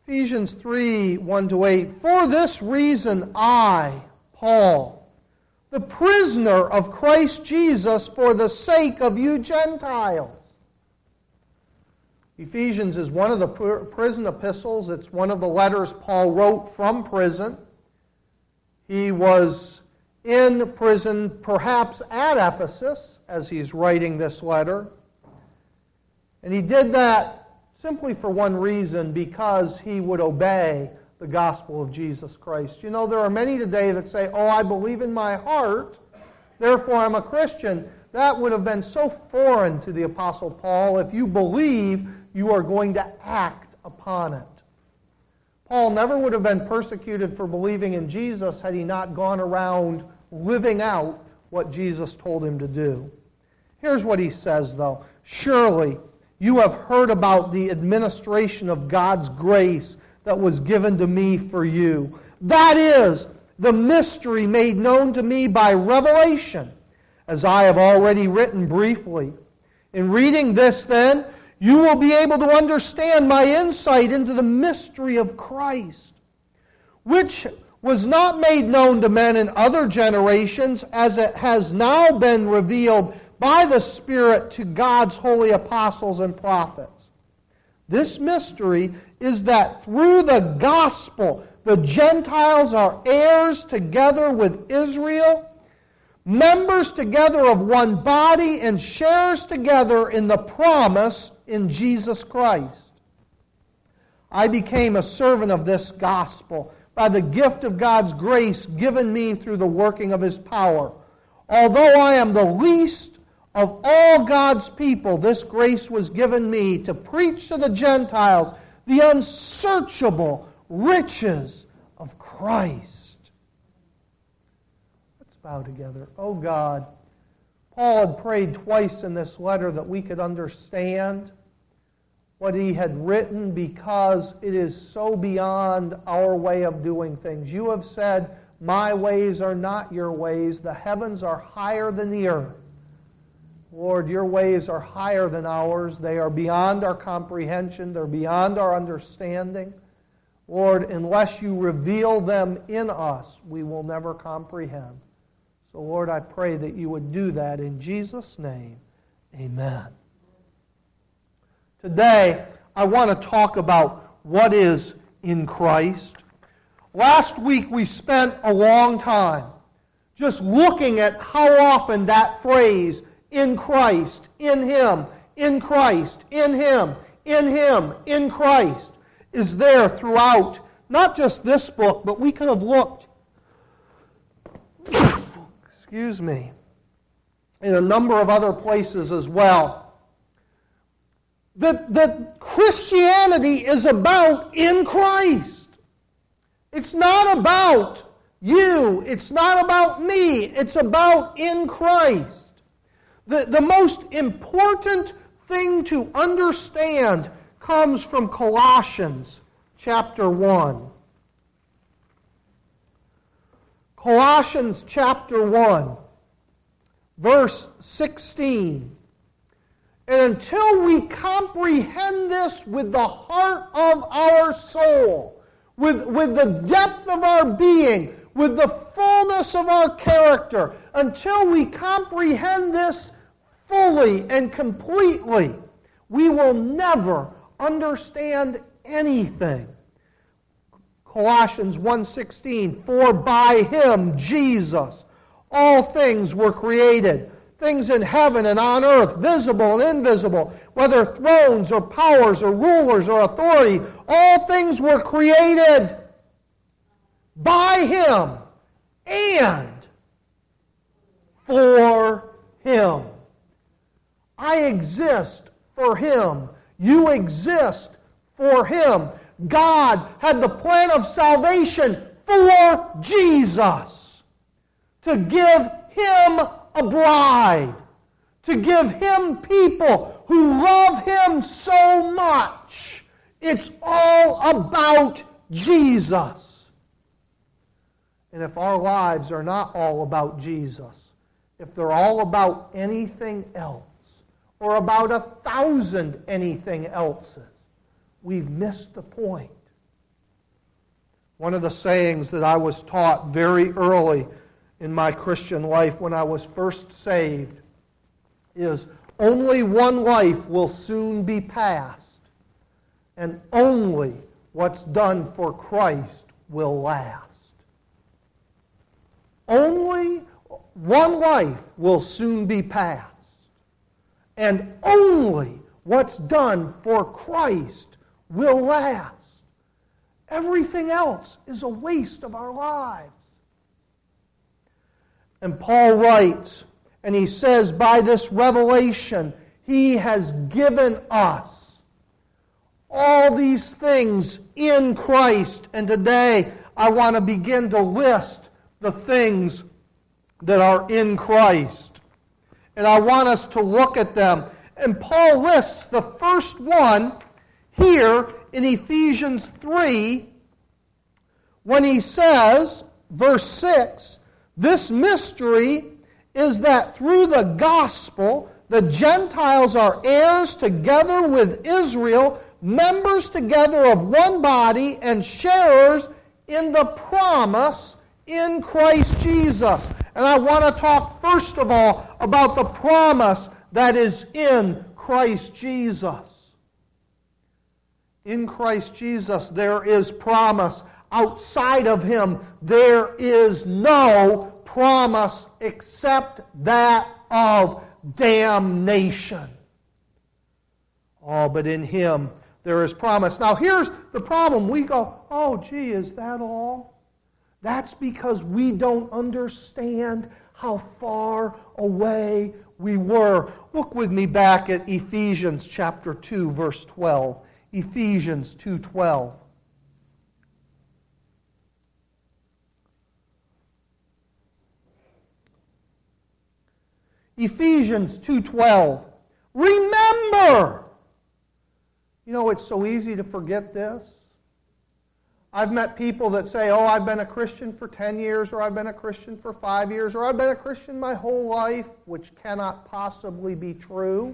Ephesians 3, 1-8, "For this reason I, Paul, the prisoner of Christ Jesus, for the sake of you Gentiles." Ephesians is one of the prison epistles. It's one of the letters Paul wrote from prison. He was in prison, perhaps at Ephesus, as he's writing this letter. And he did that simply for one reason, because he would obey the gospel of Jesus Christ. You know, there are many today that say, "Oh, I believe in my heart, therefore I'm a Christian." That would have been so foreign to the Apostle Paul. If you believe, you are going to act upon it. Paul never would have been persecuted for believing in Jesus had he not gone around living out what Jesus told him to do. Here's what he says, though. "Surely you have heard about the administration of God's grace that was given to me for you. That is, the mystery made known to me by revelation, as I have already written briefly. In reading this, then, you will be able to understand my insight into the mystery of Christ, which was not made known to men in other generations, as it has now been revealed by the Spirit to God's holy apostles and prophets. This mystery is that through the gospel, the Gentiles are heirs together with Israel, members together of one body, and sharers together in the promise in Jesus Christ. I became a servant of this gospel by the gift of God's grace given me through the working of His power. Although I am the least of all God's people, this grace was given me to preach to the Gentiles the unsearchable riches of Christ." Let's bow together. Oh God, Paul had prayed twice in this letter that we could understand what he had written, because it is so beyond our way of doing things. You have said, "My ways are not your ways. The heavens are higher than the earth." Lord, your ways are higher than ours. They are beyond our comprehension. They're beyond our understanding. Lord, unless you reveal them in us, we will never comprehend. So, Lord, I pray that you would do that in Jesus' name. Amen. Today, I want to talk about what is in Christ. Last week, we spent a long time just looking at how often that phrase, "in Christ," "in Him," "in Christ," "in Him," "in Him," "in Christ," is there throughout not just this book, but we could have looked, in a number of other places as well. That Christianity is about in Christ. It's not about you. It's not about me. It's about in Christ. The most important thing to understand comes from Colossians chapter 1. Colossians chapter 1, verse 16. And until we comprehend this with the heart of our soul, with the depth of our being, with the fullness of our character, until we comprehend this fully and completely, we will never understand anything. Colossians 1:16, "For by Him, Jesus, all things were created, things in heaven and on earth, visible and invisible, whether thrones or powers or rulers or authority, all things were created by Him and for Him." I exist for Him. You exist for Him. God had the plan of salvation for Jesus, to give Him a bride, to give Him people who love Him so much. It's all about Jesus. And if our lives are not all about Jesus, if they're all about anything else, or about 1,000 anything else's, we've missed the point. One of the sayings that I was taught very early in my Christian life when I was first saved is, only one life will soon be passed, and only what's done for Christ will last. Only one life will soon be passed, and only what's done for Christ will last. Everything else is a waste of our lives. And Paul writes, and he says, by this revelation, he has given us all these things in Christ. And today, I want to begin to list the things that are in Christ. And I want us to look at them. And Paul lists the first one here in Ephesians 3, when he says, verse 6, this mystery is that through the gospel, the Gentiles are heirs together with Israel, members together of one body, and sharers in the promise in Christ Jesus. And I want to talk first of all about the promise that is in Christ Jesus. In Christ Jesus there is promise. Outside of Him there is no promise except that of damnation. Oh, but in Him there is promise. Now here's the problem. We go, oh gee, is that all? That's because we don't understand how far away we were. Look with me back at Ephesians chapter 2, verse 12. Ephesians 2:12. Ephesians 2:12. Remember! You know, it's so easy to forget this. I've met people that say, oh, I've been a Christian for 10 years, or I've been a Christian for 5 years, or I've been a Christian my whole life, which cannot possibly be true.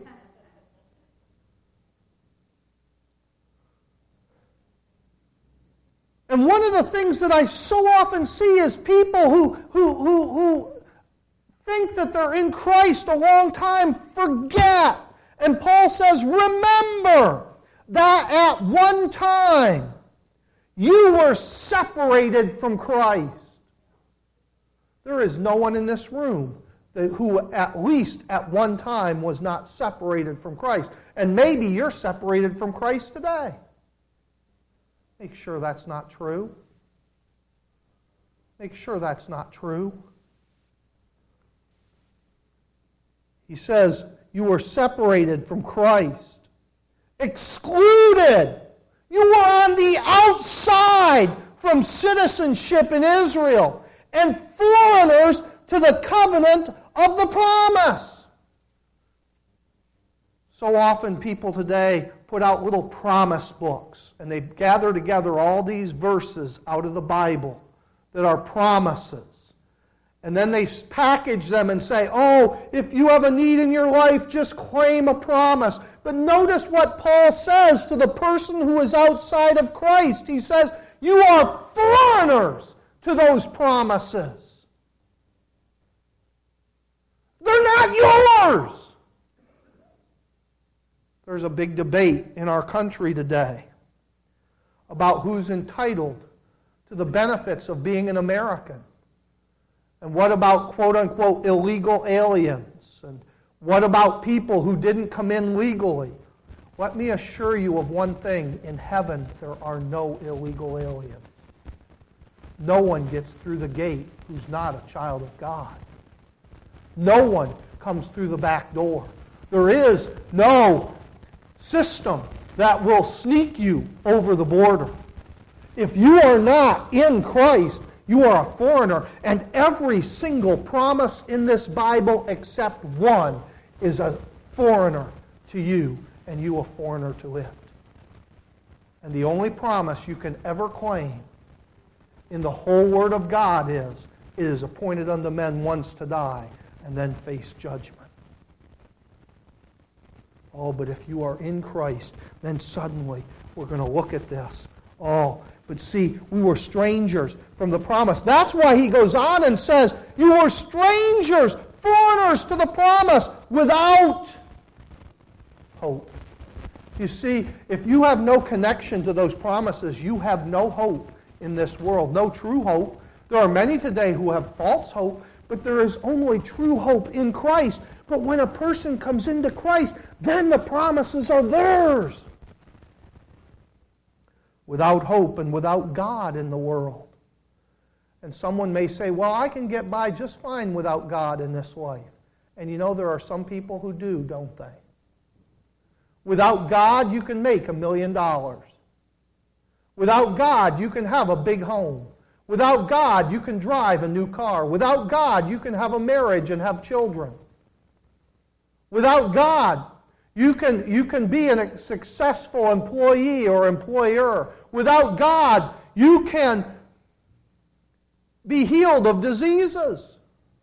And one of the things that I so often see is people who think that they're in Christ a long time forget. And Paul says, remember that at one time you were separated from Christ. There is no one in this room who at least at one time was not separated from Christ. And maybe you're separated from Christ today. Make sure that's not true. Make sure that's not true. He says, you were separated from Christ. Excluded. You were on the outside from citizenship in Israel and foreigners to the covenant of the promise. So often people today put out little promise books and they gather together all these verses out of the Bible that are promises. And then they package them and say, oh, if you have a need in your life, just claim a promise. But notice what Paul says to the person who is outside of Christ. He says, you are foreigners to those promises. They're not yours. There's a big debate in our country today about who's entitled to the benefits of being an American. And what about quote-unquote illegal aliens? And what about people who didn't come in legally? Let me assure you of one thing. In heaven, there are no illegal aliens. No one gets through the gate who's not a child of God. No one comes through the back door. There is no system that will sneak you over the border. If you are not in Christ, you are a foreigner, and every single promise in this Bible except one is a foreigner to you, and you a foreigner to it. And the only promise you can ever claim in the whole Word of God is, it is appointed unto men once to die, and then face judgment. Oh, but if you are in Christ, then suddenly we're going to look at this. Oh, But see, we were strangers from the promise. That's why he goes on and says, you were strangers, foreigners to the promise, without hope. You see, if you have no connection to those promises, you have no hope in this world, no true hope. There are many today who have false hope, but there is only true hope in Christ. But when a person comes into Christ, then the promises are theirs. Without hope and without God in the world. And someone may say, well, I can get by just fine without God in this life. And you know, there are some people who do, don't they? Without God, you can make $1 million. Without God, you can have a big home. Without God, you can drive a new car. Without God, you can have a marriage and have children. Without God, you can be a successful employee or employer. Without God, you can be healed of diseases.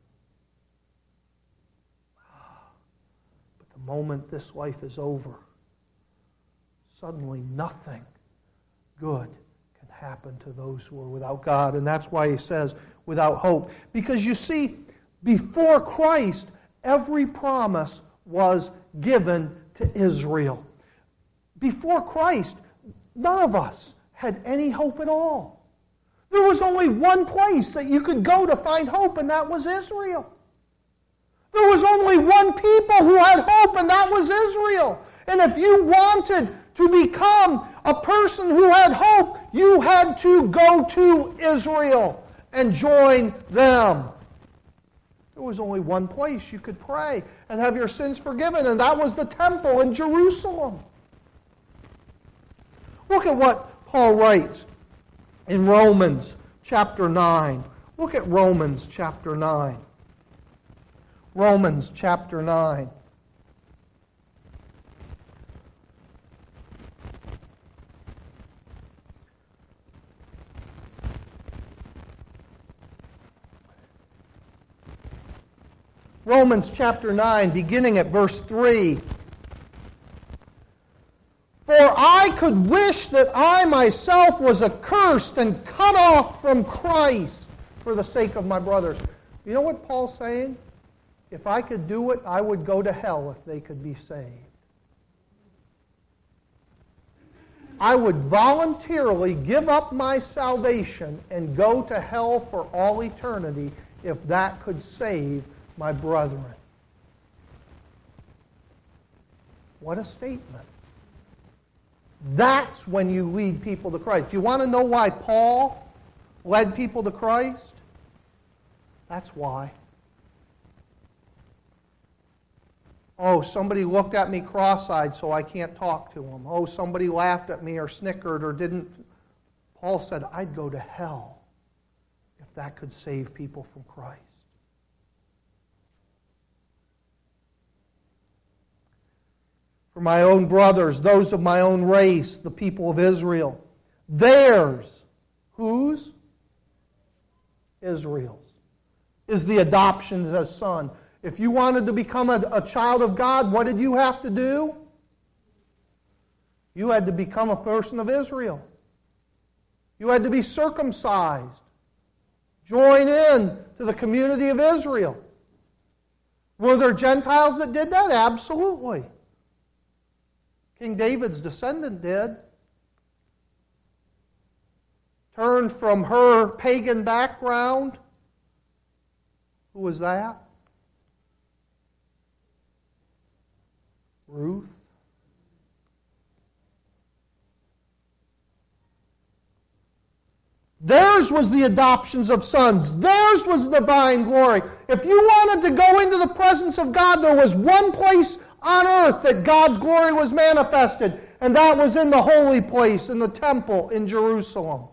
But the moment this life is over, suddenly nothing good can happen to those who are without God. And that's why he says, without hope. Because you see, before Christ, every promise was given to Israel. Before Christ, none of us had any hope at all. There was only one place that you could go to find hope, and that was Israel. There was only one people who had hope, and that was Israel. And if you wanted to become a person who had hope, you had to go to Israel and join them. There was only one place you could pray and have your sins forgiven, and that was the temple in Jerusalem. Look at what Paul writes in Romans chapter 9. Look at Romans chapter 9. Romans chapter 9. Romans chapter 9, beginning at verse 3. For I could wish that I myself was accursed and cut off from Christ for the sake of my brothers. You know what Paul's saying? If I could do it, I would go to hell if they could be saved. I would voluntarily give up my salvation and go to hell for all eternity if that could save my brethren. What a statement. That's when you lead people to Christ. Do you want to know why Paul led people to Christ? That's why. Oh, somebody looked at me cross-eyed, so I can't talk to them. Oh, somebody laughed at me or snickered or didn't. Paul said, I'd go to hell if that could save people from Christ. For my own brothers, those of my own race, the people of Israel. Theirs. Whose? Israel's. Is the adoption as son. If you wanted to become a child of God, what did you have to do? You had to become a person of Israel. You had to be circumcised. Join in to the community of Israel. Were there Gentiles that did that? Absolutely. King David's descendant did. Turned from her pagan background. Who was that? Ruth. Theirs was the adoptions of sons. Theirs was divine glory. If you wanted to go into the presence of God, there was one place on earth that God's glory was manifested, and that was in the holy place, in the temple in Jerusalem.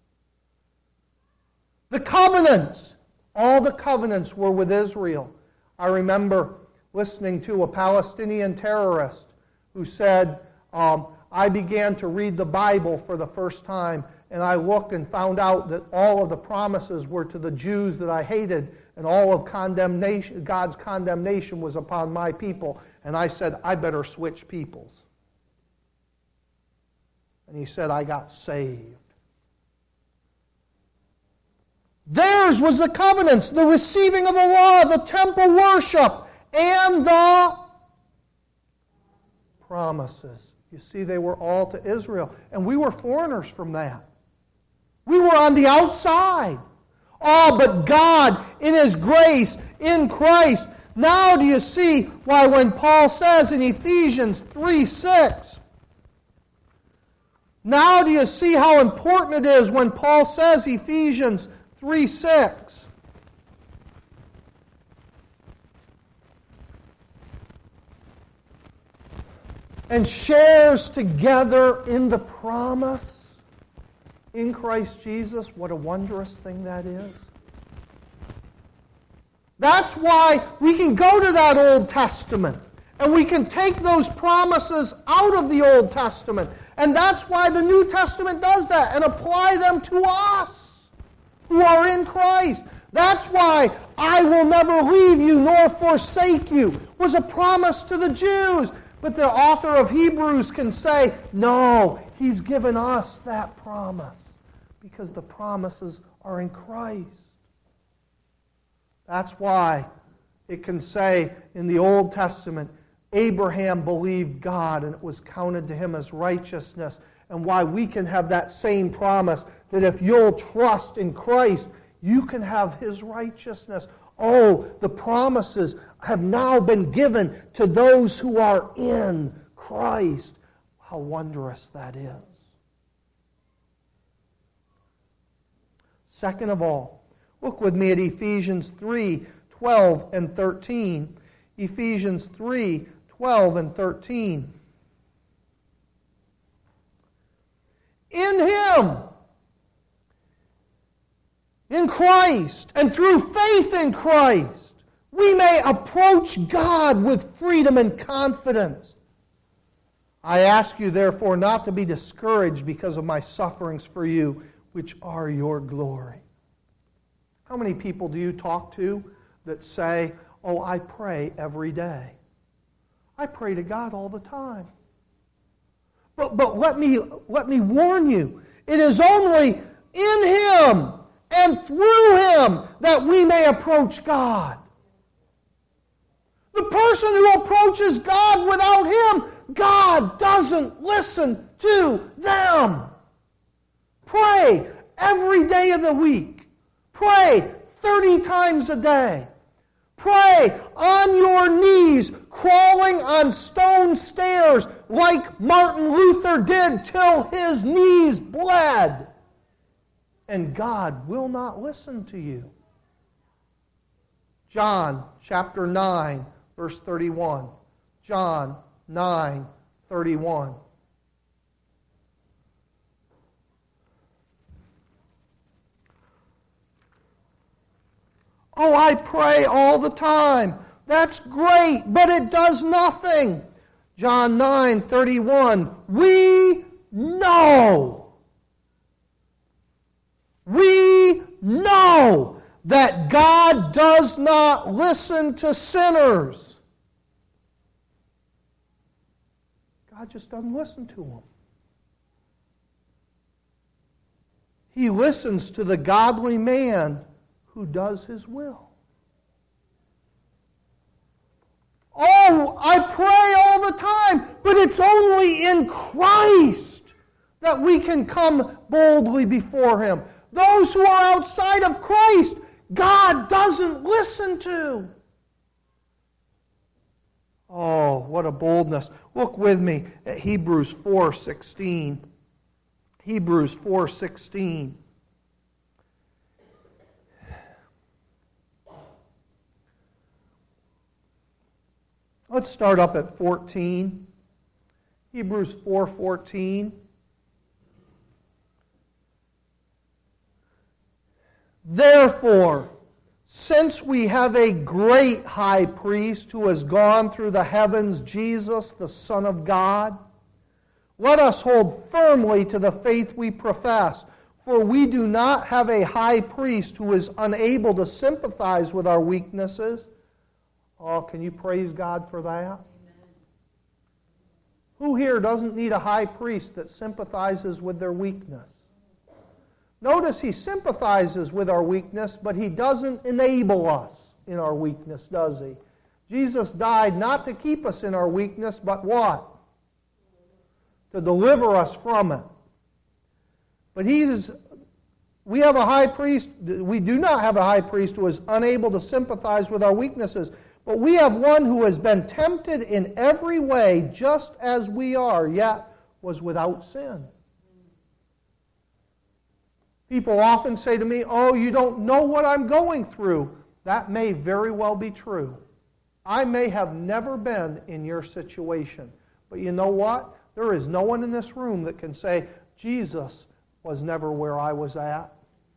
The covenants, all the covenants were with Israel. I remember listening to a Palestinian terrorist who said, I began to read the Bible for the first time, and I looked and found out that all of the promises were to the Jews that I hated, and all of condemnation, God's condemnation was upon my people. And I said, I better switch peoples. And he said, I got saved. Theirs was the covenants, the receiving of the law, the temple worship, and the promises. You see, they were all to Israel. And we were foreigners from that. We were on the outside. Oh, but God, in His grace, in Christ. Now do you see why when Paul says in Ephesians 3:6, now do you see how important it is when Paul says Ephesians 3:6? And shares together in the promise in Christ Jesus. What a wondrous thing that is. That's why we can go to that Old Testament and we can take those promises out of the Old Testament. And that's why the New Testament does that and apply them to us who are in Christ. That's why I will never leave you nor forsake you was a promise to the Jews. But the author of Hebrews can say, no, he's given us that promise because the promises are in Christ. That's why it can say in the Old Testament, Abraham believed God and it was counted to him as righteousness. And why we can have that same promise that if you'll trust in Christ, you can have His righteousness. Oh, the promises have now been given to those who are in Christ. How wondrous that is. Second of all, look with me at Ephesians 3:12 and 13. Ephesians 3:12 and 13. In Him, in Christ, and through faith in Christ, we may approach God with freedom and confidence. I ask you, therefore, not to be discouraged because of my sufferings for you, which are your glory. How many people do you talk to that say, oh, I pray every day? I pray to God all the time. But let me warn you, it is only in Him and through Him that we may approach God. The person who approaches God without Him, God doesn't listen to them. Pray every day of the week. Pray 30 times a day. Pray on your knees, crawling on stone stairs like Martin Luther did till his knees bled. And God will not listen to you. John chapter 9, verse 31. John 9:31. Oh, I pray all the time. That's great, but it does nothing. John 9:31. We know that God does not listen to sinners. God just doesn't listen to them. He listens to the godly man who does His will. Oh, I pray all the time, but it's only in Christ that we can come boldly before Him. Those who are outside of Christ, God doesn't listen to. Oh, what a boldness. Look with me at Hebrews 4:16. Hebrews 4:16. Let's start up at 14. Hebrews 4:14. Therefore, since we have a great high priest who has gone through the heavens, Jesus, the Son of God, let us hold firmly to the faith we profess, for we do not have a high priest who is unable to sympathize with our weaknesses. Oh, can you praise God for that? Amen. Who here doesn't need a high priest that sympathizes with their weakness? Notice He sympathizes with our weakness, but He doesn't enable us in our weakness, does He? Jesus died not to keep us in our weakness, but what? To deliver us from it. But we have a high priest, we do not have a high priest who is unable to sympathize with our weaknesses, but we have one who has been tempted in every way, just as we are, yet was without sin. People often say to me, "Oh, you don't know what I'm going through." That may very well be true. I may have never been in your situation. But you know what? There is no one in this room that can say, Jesus was never where I was at.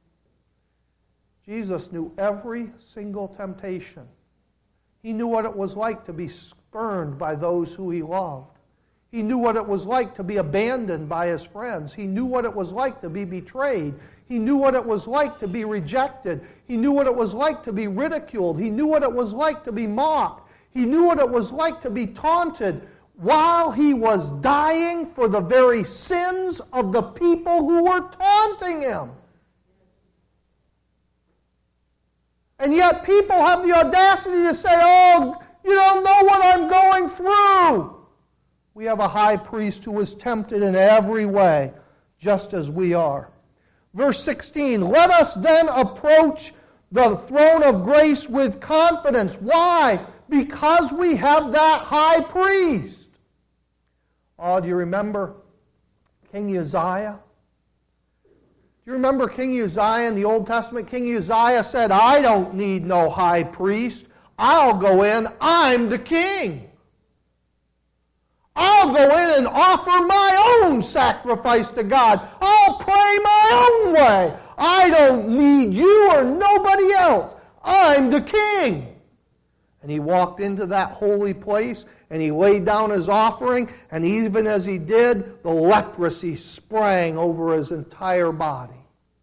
Jesus knew every single temptation. He knew what it was like to be spurned by those who He loved. He knew what it was like to be abandoned by His friends. He knew what it was like to be betrayed. He knew what it was like to be rejected. He knew what it was like to be ridiculed. He knew what it was like to be mocked. He knew what it was like to be taunted while He was dying for the very sins of the people who were taunting Him. And yet people have the audacity to say, "Oh, you don't know what I'm going through." We have a high priest who was tempted in every way, just as we are. Verse 16, "Let us then approach the throne of grace with confidence." Why? Because we have that high priest. Oh, do you remember King Uzziah? Do you remember King Uzziah in the Old Testament? King Uzziah said, "I don't need no high priest. I'll go in. I'm the king. I'll go in and offer my own sacrifice to God. I'll pray my own way. I don't need you or nobody else. I'm the king." And he walked into that holy place and he laid down his offering, and even as he did, the leprosy sprang over his entire body.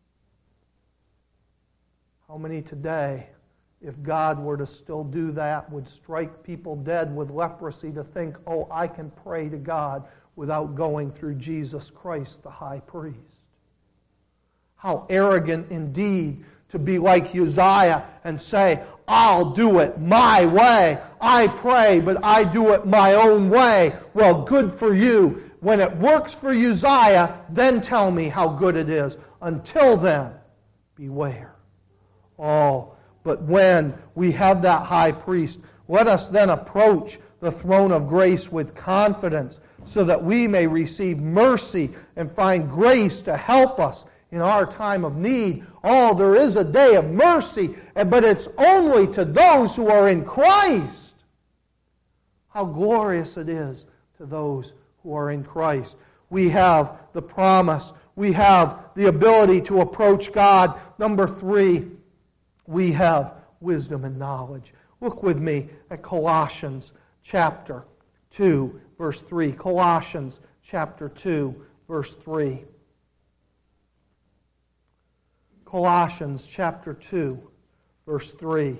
How many today, if God were to still do that, would strike people dead with leprosy to think, "Oh, I can pray to God without going through Jesus Christ, the high priest"? How arrogant indeed to be like Uzziah and say, "I'll do it my way. I pray, but I do it my own way." Well, good for you. When it works for Uzziah, then tell me how good it is. Until then, beware. Oh, but when we have that high priest, let us then approach the throne of grace with confidence so that we may receive mercy and find grace to help us in our time of need. Oh, there is a day of mercy, but it's only to those who are in Christ. How glorious it is to those who are in Christ. We have the promise. We have the ability to approach God. Number 3, we have wisdom and knowledge. Look with me at Colossians chapter 2, verse 3. Colossians chapter 2, verse 3. Colossians chapter 2, verse 3.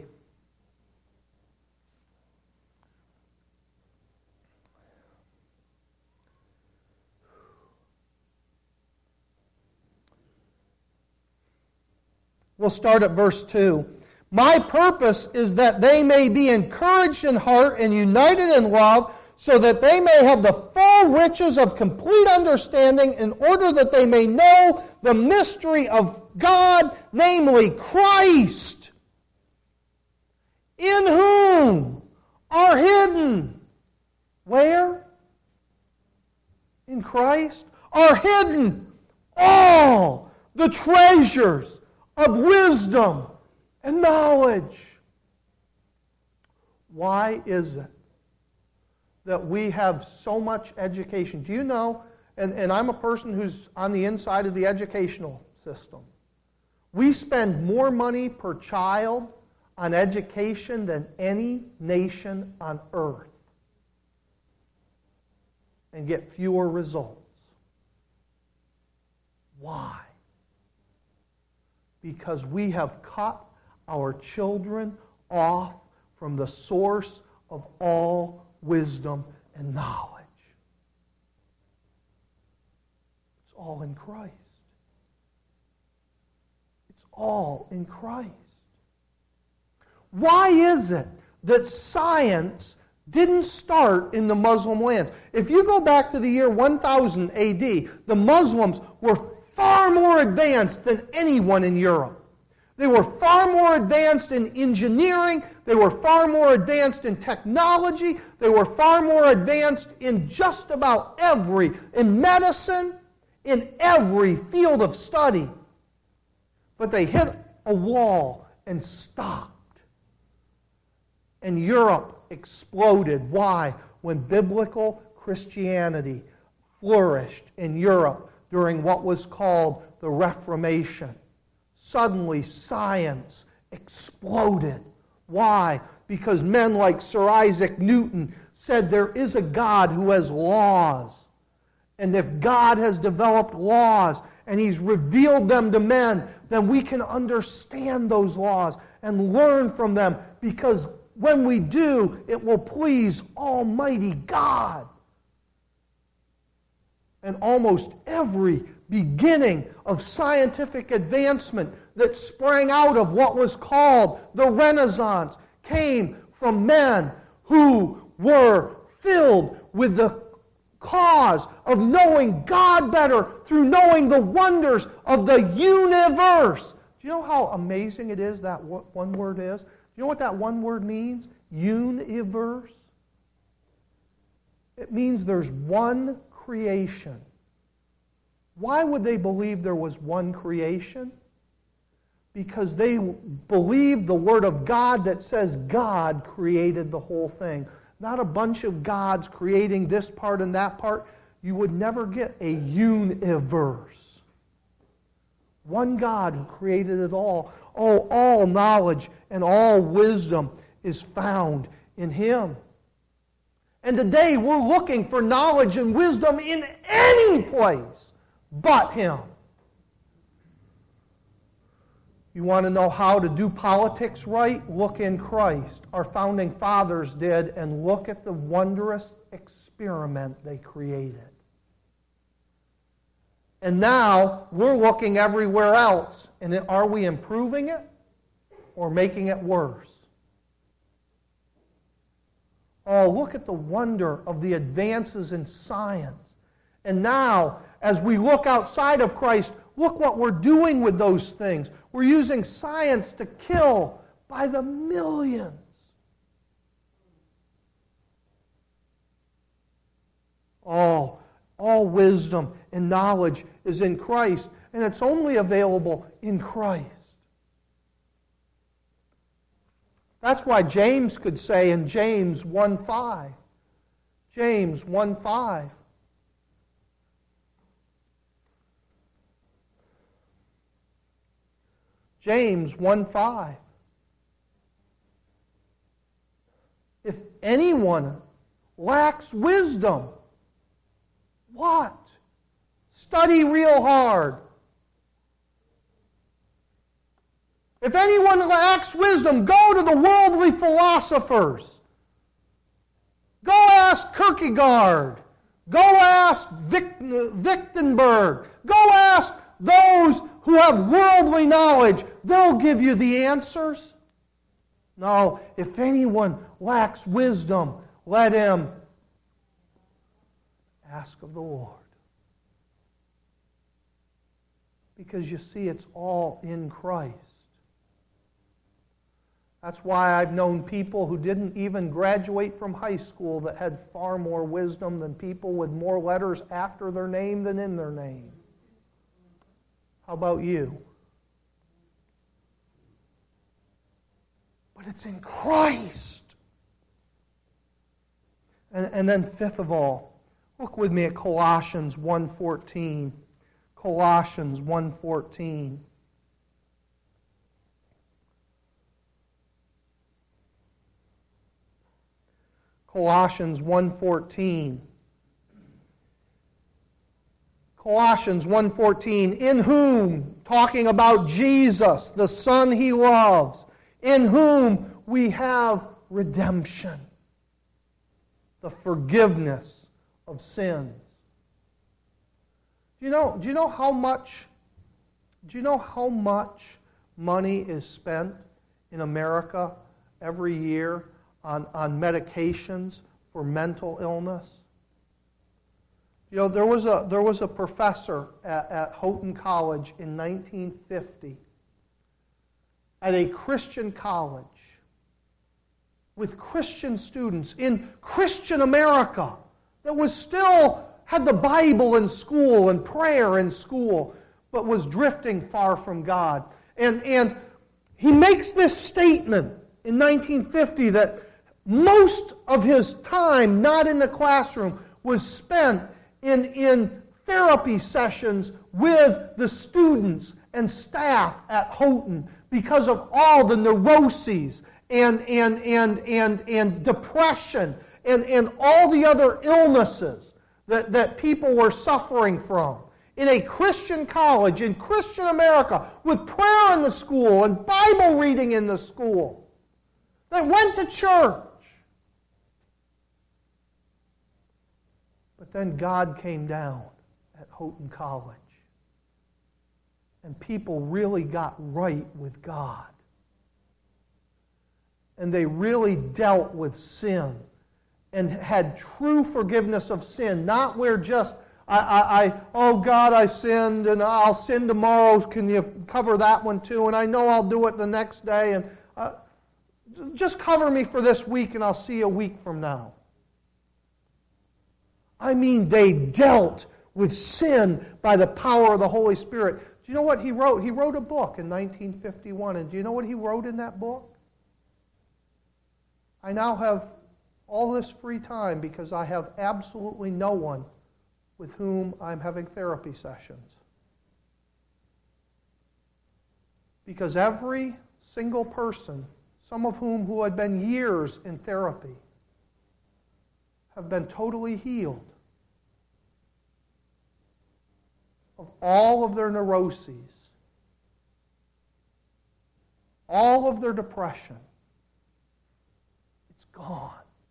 We'll start at verse 2. "My purpose is that they may be encouraged in heart and united in love, so that they may have the full riches of complete understanding, in order that they may know the mystery of God, namely Christ, in whom are hidden." Where? In Christ are hidden all the treasures of wisdom and knowledge. Why is it that we have so much education? Do you know, and I'm a person who's on the inside of the educational system, we spend more money per child on education than any nation on earth and get fewer results. Why? Because we have cut our children off from the source of all wisdom and knowledge. It's all in Christ. It's all in Christ. Why is it that science didn't start in the Muslim lands? If you go back to the year 1000 AD, the Muslims were far more advanced than anyone in Europe. They were far more advanced in engineering. They were far more advanced in technology. They were far more advanced in just about in medicine, in every field of study. But they hit a wall and stopped. And Europe exploded. Why? When biblical Christianity flourished in Europe during what was called the Reformation. Suddenly, science exploded. Why? Because men like Sir Isaac Newton said there is a God who has laws. And if God has developed laws and He's revealed them to men, then we can understand those laws and learn from them, because when we do, it will please Almighty God. And almost every beginning of scientific advancement that sprang out of what was called the Renaissance came from men who were filled with the cause of knowing God better through knowing the wonders of the universe. Do you know how amazing it is that one word is? Do you know what that one word means? Universe. It means there's one creation. Why would they believe there was one creation? Because they believed the Word of God that says God created the whole thing. Not a bunch of gods creating this part and that part. You would never get a universe. One God who created it all. Oh, all knowledge and all wisdom is found in Him. And today we're looking for knowledge and wisdom in any place but Him. You want to know how to do politics right? Look in Christ. Our founding fathers did, and look at the wondrous experiment they created. And now we're looking everywhere else. And are we improving it or making it worse? Oh, look at the wonder of the advances in science. And now, as we look outside of Christ, look what we're doing with those things. We're using science to kill by the millions. All wisdom and knowledge is in Christ, and it's only available in Christ. That's why James could say in James 1:5, James 1:5, James 1:5. If anyone lacks wisdom, what? Study real hard. If anyone lacks wisdom, go to the worldly philosophers. Go ask Kierkegaard. Go ask Wittgenberg. Go ask those who have worldly knowledge. They'll give you the answers. No, if anyone lacks wisdom, let him ask of the Lord. Because you see, it's all in Christ. That's why I've known people who didn't even graduate from high school that had far more wisdom than people with more letters after their name than in their name. How about you? But it's in Christ. And then fifth of all, look with me at Colossians 1:14. Colossians 1:14. Colossians 1:14. Colossians 1:14, in whom, talking about Jesus, the Son He loves, in whom we have redemption, the forgiveness of sins. Do you know how much money is spent in America every year on medications for mental illness? You know, there was a professor at Houghton College in 1950, at a Christian college, with Christian students in Christian America, that was still had the Bible in school and prayer in school, but was drifting far from God. And he makes this statement in 1950 that most of his time, not in the classroom, was spent in therapy sessions with the students and staff at Houghton because of all the neuroses and depression and all the other illnesses that people were suffering from. In a Christian college, in Christian America, with prayer in the school and Bible reading in the school, that went to church. But then God came down at Houghton College, and people really got right with God. And they really dealt with sin and had true forgiveness of sin, not where just, oh God, I sinned and I'll sin tomorrow. Can you cover that one too? And I know I'll do it the next day. And just cover me for this week and I'll see you a week from now. I mean, they dealt with sin by the power of the Holy Spirit. Do you know what he wrote? He wrote a book in 1951. And do you know what he wrote in that book? I now have all this free time because I have absolutely no one with whom I'm having therapy sessions. Because every single person, some of whom who had been years in therapy, have been totally healed of all of their neuroses, all of their depression. It's gone.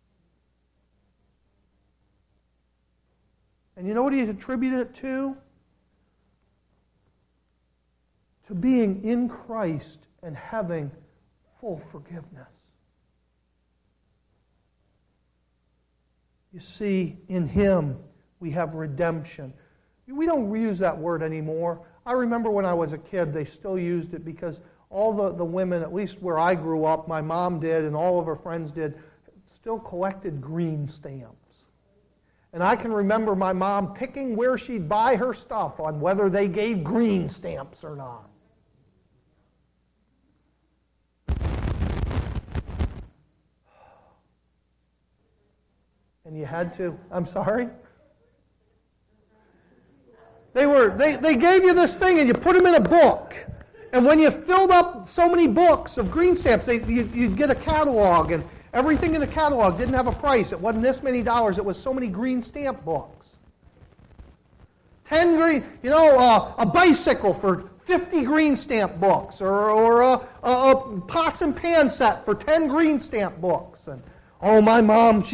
And you know what he attributed it to? To being in Christ and having full forgiveness. You see, in Him we have redemption. We don't use that word anymore. I remember when I was a kid, they still used it because all the women, at least where I grew up, my mom did and all of her friends did, still collected green stamps. And I can remember my mom picking where she'd buy her stuff on whether they gave green stamps or not. And you had to, I'm sorry? They gave you this thing and you put them in a book. And when you filled up so many books of green stamps, you'd get a catalog, and everything in the catalog didn't have a price. It wasn't this many dollars. It was so many green stamp books. 10 green, a bicycle for 50 green stamp books, or a pots and pan set for 10 green stamp books. And my mom,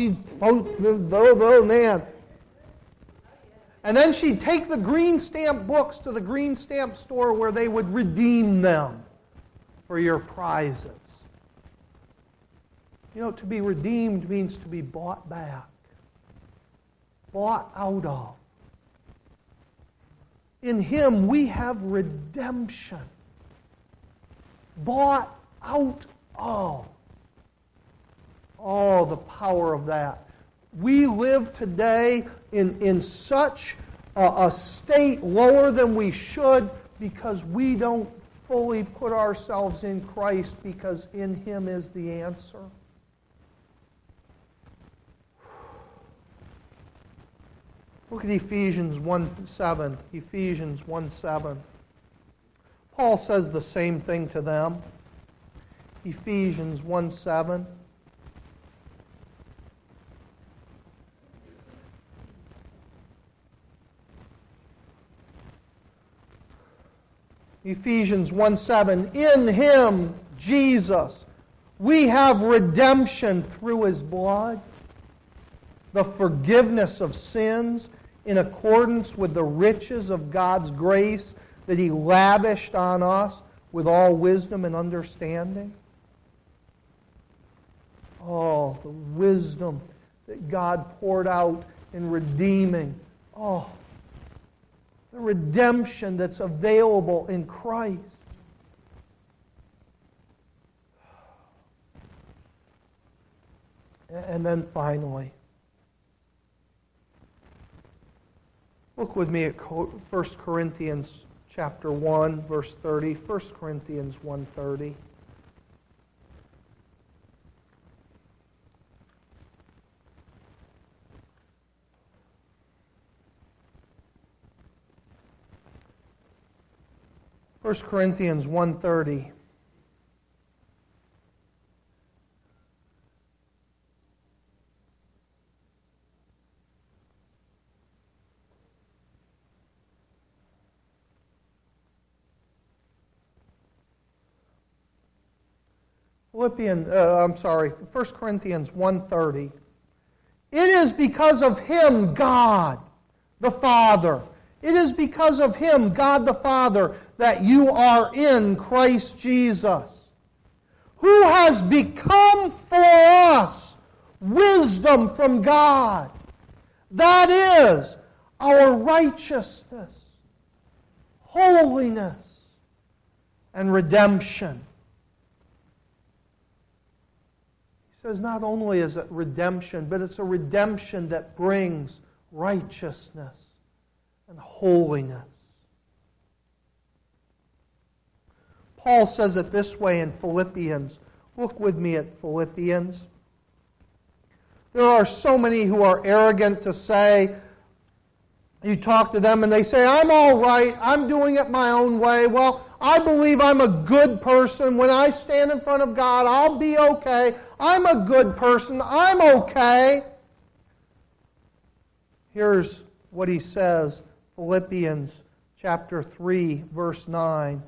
man. And then she'd take the green stamp books to the green stamp store where they would redeem them for your prizes. To be redeemed means to be bought back, bought out of. In Him we have redemption, bought out of. Oh, the power of that. We live today in such a state lower than we should because we don't fully put ourselves in Christ, because in Him is the answer. Look at Ephesians 1:7. Ephesians 1:7. Paul says the same thing to them. Ephesians 1:7. Ephesians 1:7, in Him, Jesus, we have redemption through His blood, the forgiveness of sins in accordance with the riches of God's grace that He lavished on us. with all wisdom and understanding. Oh, the wisdom that God poured out in redeeming. Oh, the redemption that's available in Christ. And then finally, look with me at 1 Corinthians chapter 1, verse 30. 1 Corinthians 1:30. First Corinthians 1:30. First Corinthians 1:30. It is because of Him, God, the Father. It is because of Him, God the Father, that you are in Christ Jesus, who has become for us wisdom from God. That is our righteousness, holiness, and redemption. He says not only is it redemption, but it's a redemption that brings righteousness and holiness. Paul says it this way in Philippians. Look with me at Philippians. There are so many who are arrogant to say, you talk to them and they say, I'm all right, I'm doing it my own way. Well, I believe I'm a good person. When I stand in front of God, I'll be okay. I'm a good person. I'm okay. Here's what he says, Philippians chapter 3, verse 9.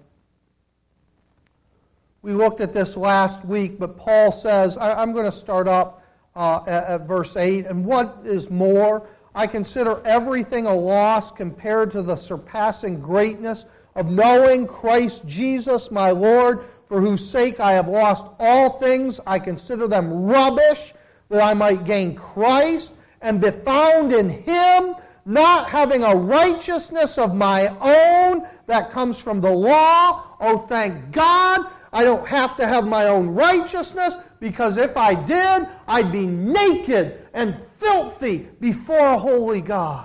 We looked at this last week, but Paul says, I'm going to start up at verse 8. And what is more, I consider everything a loss compared to the surpassing greatness of knowing Christ Jesus my Lord, for whose sake I have lost all things. I consider them rubbish, that I might gain Christ and be found in Him, not having a righteousness of my own that comes from the law. Oh, thank God, I don't have to have my own righteousness, because if I did, I'd be naked and filthy before a holy God.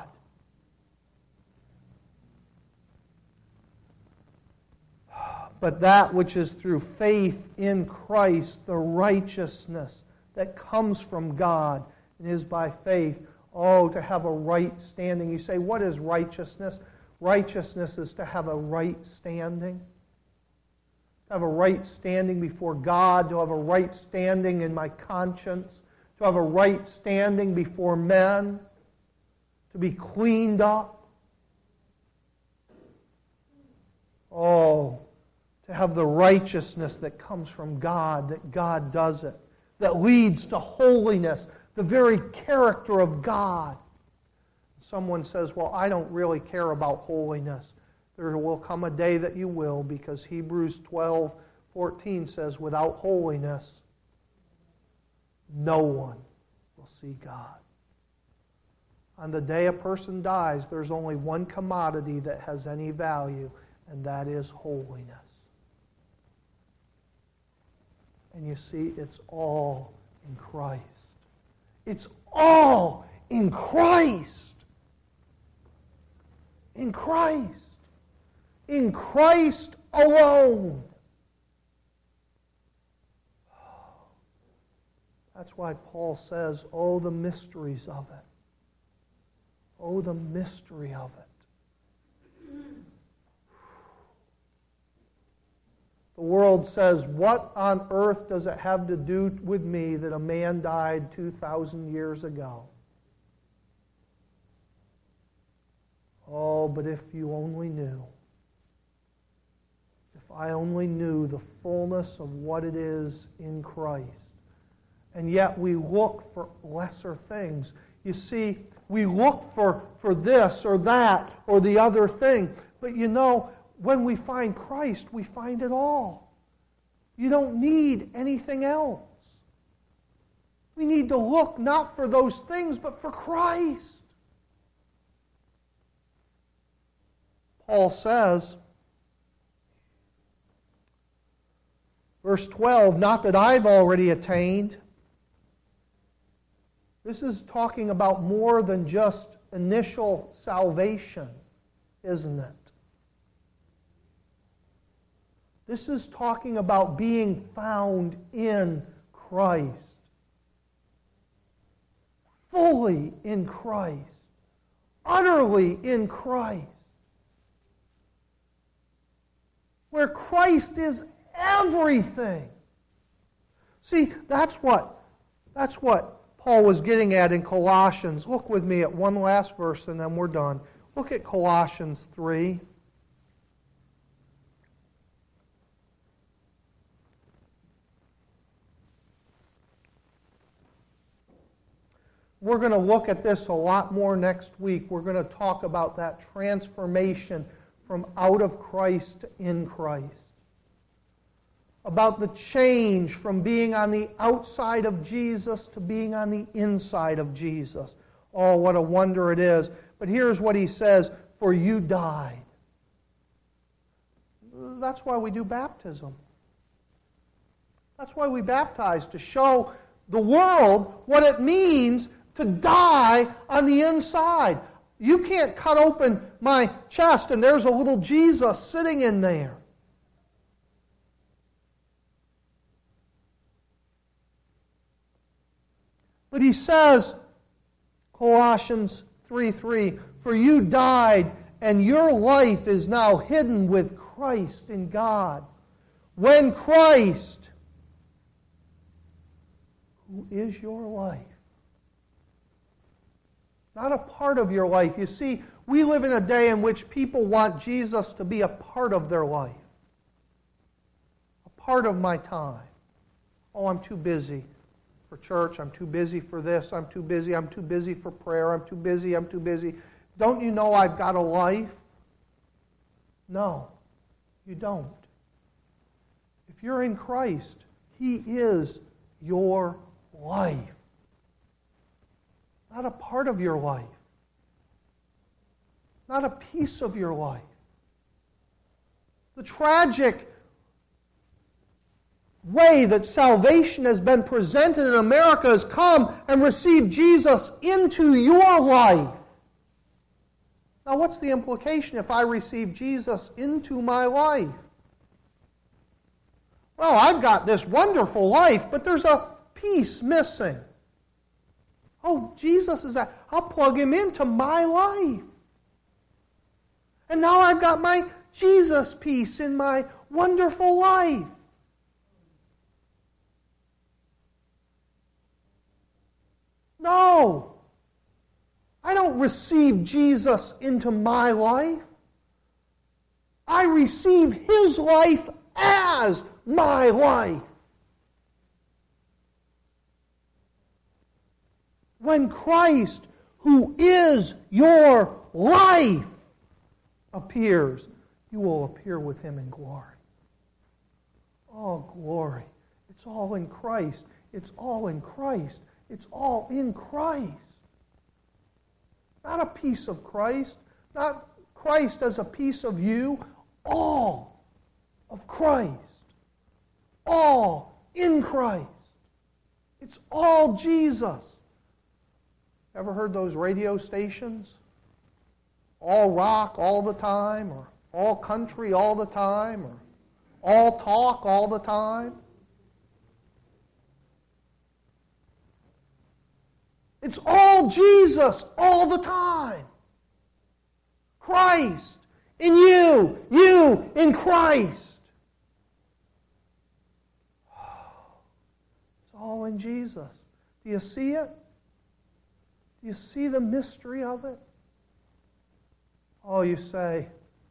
But that which is through faith in Christ, the righteousness that comes from God and is by faith. Oh, to have a right standing. You say, what is righteousness? Righteousness is to have a right standing. To have a right standing before God, to have a right standing in my conscience, to have a right standing before men, to be cleaned up. Oh, to have the righteousness that comes from God, that God does it, that leads to holiness, the very character of God. Someone says, well, I don't really care about holiness. There will come a day that you will, because Hebrews 12:14 says, without holiness, no one will see God. On the day a person dies, there's only one commodity that has any value, and that is holiness. And you see, it's all in Christ. It's all in Christ. In Christ. In Christ alone. That's why Paul says, oh, the mysteries of it. Oh, the mystery of it. The world says, what on earth does it have to do with me that a man died 2,000 years ago? Oh, but if you only knew. If I only knew the fullness of what it is in Christ. And yet we look for lesser things. You see, we look for this or that or the other thing. But you know, when we find Christ, we find it all. You don't need anything else. We need to look not for those things, but for Christ. Paul says, verse 12, not that I've already attained. This is talking about more than just initial salvation, isn't it? This is talking about being found in Christ. Fully in Christ. Utterly in Christ. Where Christ is everything. See, that's what Paul was getting at in Colossians. Look with me at one last verse and then we're done. Look at Colossians 3. We're going to look at this a lot more next week. We're going to talk about that transformation from out of Christ to in Christ. About the change from being on the outside of Jesus to being on the inside of Jesus. Oh, what a wonder it is. But here's what he says, for you died. That's why we do baptism. That's why we baptize, to show the world what it means to die on the inside. You can't cut open my chest and there's a little Jesus sitting in there. But he says, Colossians 3:3, for you died and your life is now hidden with Christ in God. When Christ, who is your life, not a part of your life. You see, we live in a day in which people want Jesus to be a part of their life. A part of my time. Oh, I'm too busy for church. I'm too busy for this. I'm too busy. I'm too busy for prayer. I'm too busy. I'm too busy. Don't you know I've got a life? No, you don't. If you're in Christ, He is your life. Not a part of your life. Not a piece of your life. The tragic way that salvation has been presented in America is come and receive Jesus into your life. Now, what's the implication if I receive Jesus into my life? Well, I've got this wonderful life, but there's a piece missing. Oh, Jesus is that. I'll plug Him into my life. And now I've got my Jesus piece in my wonderful life. No. I don't receive Jesus into my life. I receive His life as my life. When Christ, who is your life, appears, you will appear with Him in glory. Oh, glory. It's all in Christ. It's all in Christ. It's all in Christ. Not a piece of Christ. Not Christ as a piece of you. All of Christ. All in Christ. It's all Jesus. Ever heard those radio stations? All rock all the time, or all country all the time, or all talk all the time? It's all Jesus all the time. Christ in you, you in Christ. It's all in Jesus. Do you see it? Do you see the mystery of it? Oh, you say,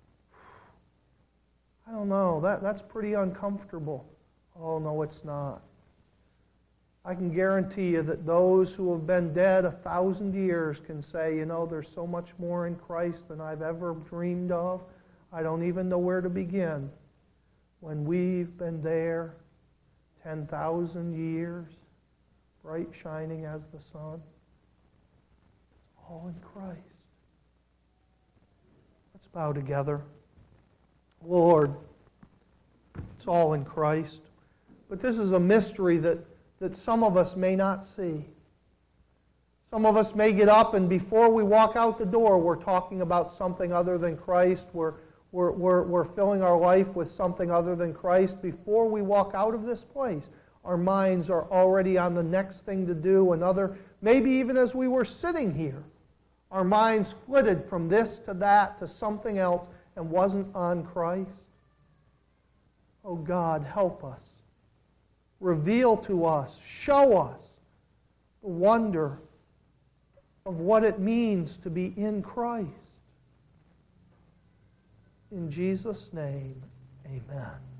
I don't know, that's pretty uncomfortable. Oh, no, it's not. I can guarantee you that those who have been dead 1,000 years can say, you know, there's so much more in Christ than I've ever dreamed of. I don't even know where to begin when we've been there 10,000 years, bright shining as the sun. All in Christ. Let's bow together. Lord, it's all in Christ. But this is a mystery that some of us may not see. Some of us may get up and before we walk out the door, we're talking about something other than Christ. We're filling our life with something other than Christ. Before we walk out of this place, our minds are already on the next thing to do, another. Maybe even as we were sitting here, our minds flitted from this to that to something else and wasn't on Christ. Oh God, help us. Reveal to us, show us the wonder of what it means to be in Christ. In Jesus' name, amen.